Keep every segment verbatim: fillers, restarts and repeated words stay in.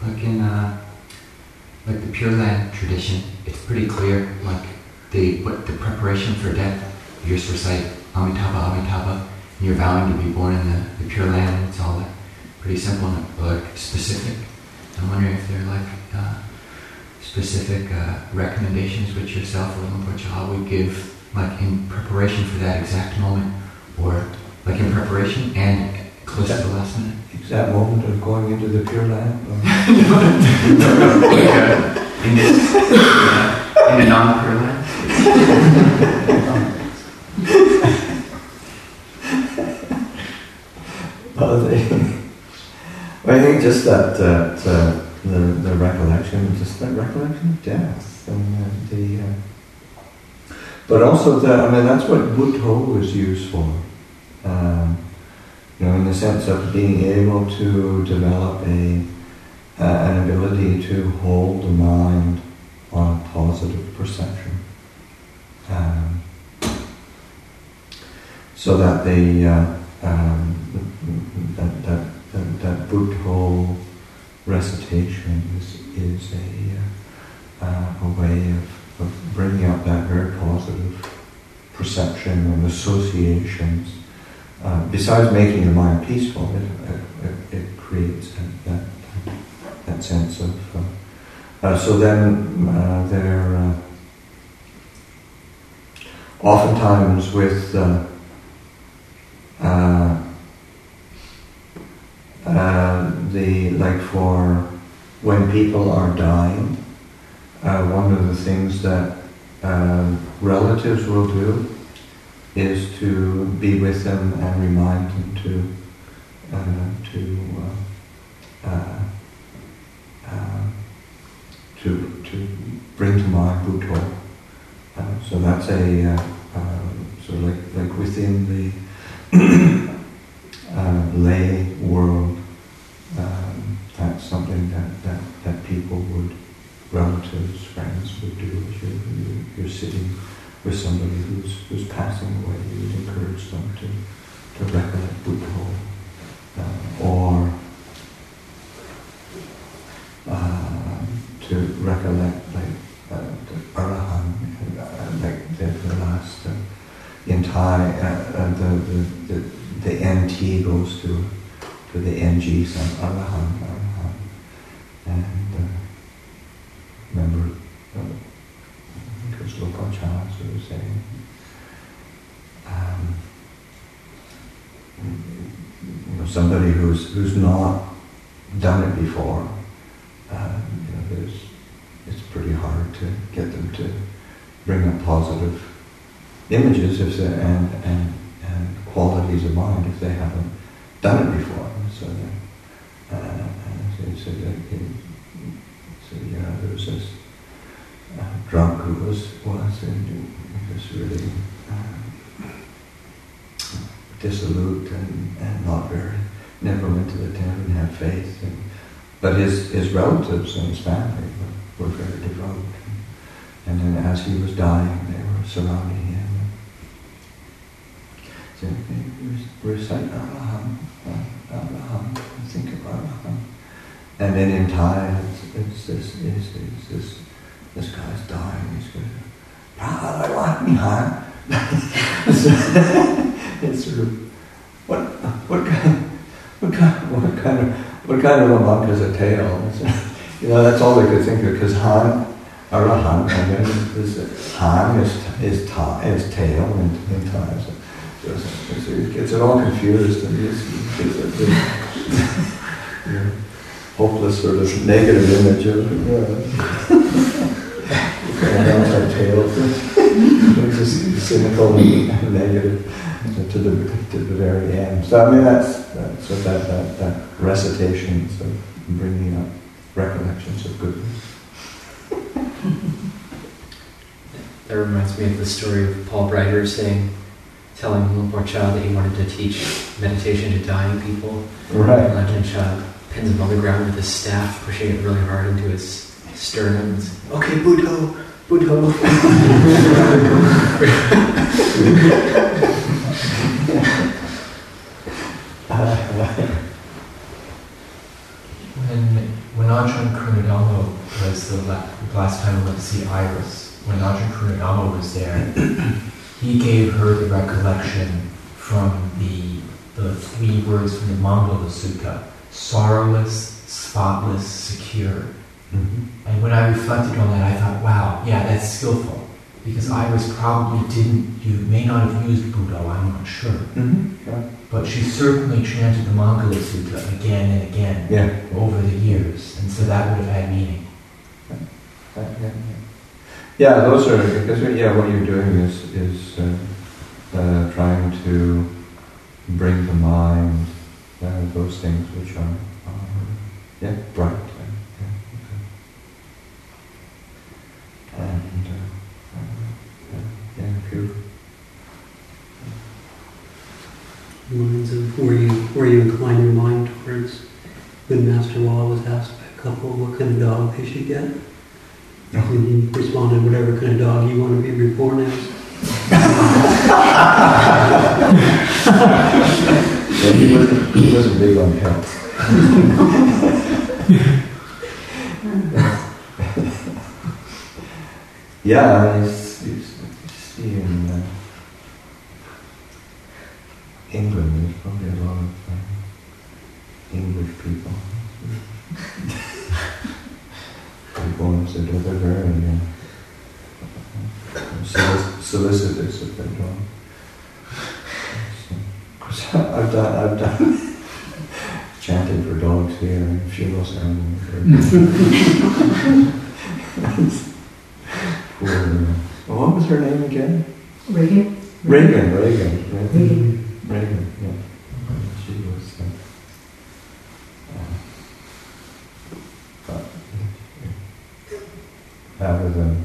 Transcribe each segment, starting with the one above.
like in uh, like the Pure Land tradition, it's pretty clear. Like the what the preparation for death, you just recite Amitabha, Amitabha, and you're vowing to be born in the, the Pure Land. It's all like pretty simple and like specific. I'm wondering if there are like uh, specific uh, recommendations which yourself or Lumpur Cha would give, like in preparation for that exact moment, or like in preparation and close to the last minute. Exact moment of going into the Pure Land? no, no, no, like uh, in this, uh, in the non-Pure Land. well, they, I think just that, that uh, the the recollection, just that recollection of death, and uh, the. Uh, but also, the, I mean, that's what Buddho is used for. Um, you know, in the sense of being able to develop a uh, an ability to hold the mind on positive perception, um, so that the uh, um, that that that, that Buddho recitation is is a uh, a way of, of bringing up that very positive perception and associations. Uh, besides making the mind peaceful, it, it, it creates that, that that sense of. Uh, uh, so then uh, there, uh, oftentimes with uh, uh, uh, the like for when people are dying, uh, one of the things that uh, relatives will do is to be with them and remind them to uh, to uh, uh, uh, to to bring to mind Buddho. Uh, so that's a uh, uh, sort of like like within the uh, lay world. Um, that's something that, that, that people would, relatives, friends would do. If you're, you're, you're sitting with somebody who's who's passing away, you would encourage them to, to recollect Buddho, uh, or uh, to recollect like uh, the Arahant, uh, like the, the last uh, in Thai, uh, uh, the, the the the N T goes to to the N G sound, Arahant, Arahant, and uh, remember. Uh, Because Lumpur Cha was saying, um, you know, somebody who's who's not done it before, uh, you know, there's it's pretty hard to get them to bring up positive images if they and and and qualities of mind if they haven't done it before. So, uh, so, so, so yeah, there's this. Uh, drunk who was was and was really uh, dissolute and, and not very never went to the tent and had faith, and, but his his relatives and his family were, were very devout, and, and then as he was dying they were surrounding him and saying, hey, recite Arahant, Arahant, think of Arahant, and then in Thai it's, it's this it's, it's this This guy's dying. He's going to, I want me, huh? It's sort of what what kind what kind what kind of what kind of a monk has a tail? You know, that's all they could think of, because Han, Arahant, and then this Han is is ta, is tail in, in Thai. So, so, so it gets it all confused, and it's, it's, it's, it's, you know, hopeless sort of negative image of it. Yeah. And outside tails, it's just cynical and negative to the to the very end. So I mean that's, that's what that, that that recitation of bringing up recollections of goodness. That reminds me of the story of Paul Breiter saying, telling Lumpur Cha that he wanted to teach meditation to dying people. Right. And Ajahn Chah pins him on the ground with his staff, pushing it really hard into his sternum. And saying, okay, Buddho, Buddho. when when Ajahn Kurunadama was the la- last time I went to see Iris, when Ajahn Kurunadama was there, he gave her the recollection from the the three words from the Mangala Sutta: sorrowless, spotless, secure. Mm-hmm. And when I reflected on that, I thought, wow, yeah, that's skillful. Because Iris probably didn't, you may not have used Buddha, I'm not sure. Mm-hmm. Yeah. But she certainly chanted the Mangala Sutta again and again Yeah. over the years. And so that would have had meaning. Yeah, yeah, yeah. Yeah, those are, because yeah, what you're doing is, is uh, uh, trying to bring to mind uh, those things which are, are yeah, bright. And, yeah, okay. and uh, uh, yeah, yeah, pure. Reminds of where you where you incline your mind towards. When Master Law was asked by a couple what kind of dog they should get, and he responded, "Whatever kind of dog you want to be reborn as." Yeah, he wasn't, he wasn't big on health. Yeah, I s- you s- you see in uh, England, there's probably a lot of uh, English people. People said that they're very uh, solic- solicitous of their dog. Because I've done, I've done chanted for dogs here and funeral ceremonies. Poor, uh, well, what was her name again? Reagan? Reagan, Reagan. Reagan, Reagan. Reagan, yeah. She was, uh, uh, that was um,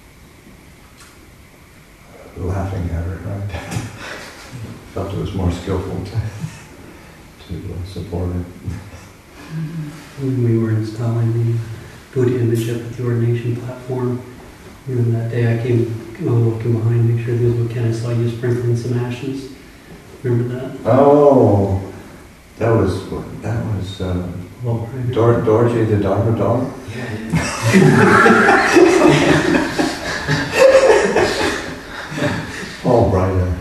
laughing at her, right? Felt it was more skillful to, to uh, support it. When we were installing the Buddha image up at the ordination platform, you know, that day I came, I was walking behind to make sure there was okay, I saw you sprinkling some ashes. Remember that? Oh, that was, that was, uh, Well, right. Dor- Dorji the Dharma dog? Paul Brighter.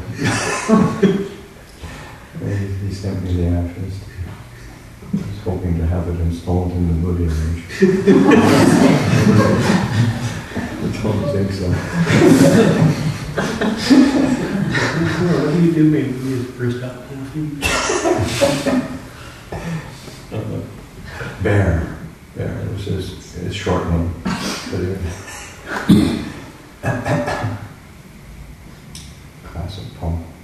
he, he sent me the ashes. I was hoping to have it installed in the Buddha image. I don't think so. What do you do when you just burst out laughing? Bear. Bear. It was his, his short name. But it, classic poem.